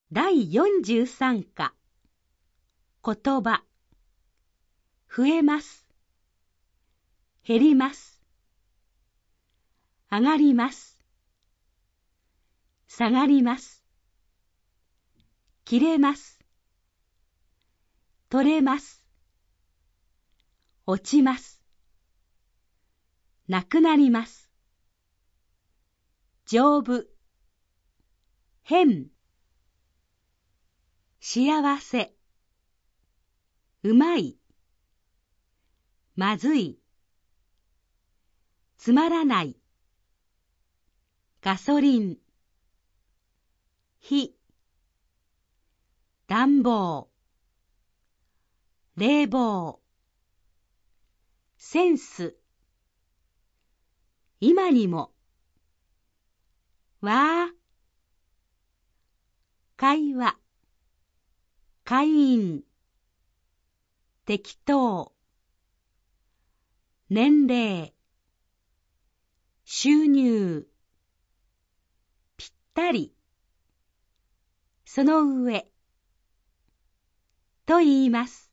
第43課言葉増えます減ります上がります下がります切れます取れます落ちますなくなります丈夫変幸せうまいまずいつまらないガソリン火暖房冷房センス今にもわー会話会員適当年齢収入ぴったりその上と言います。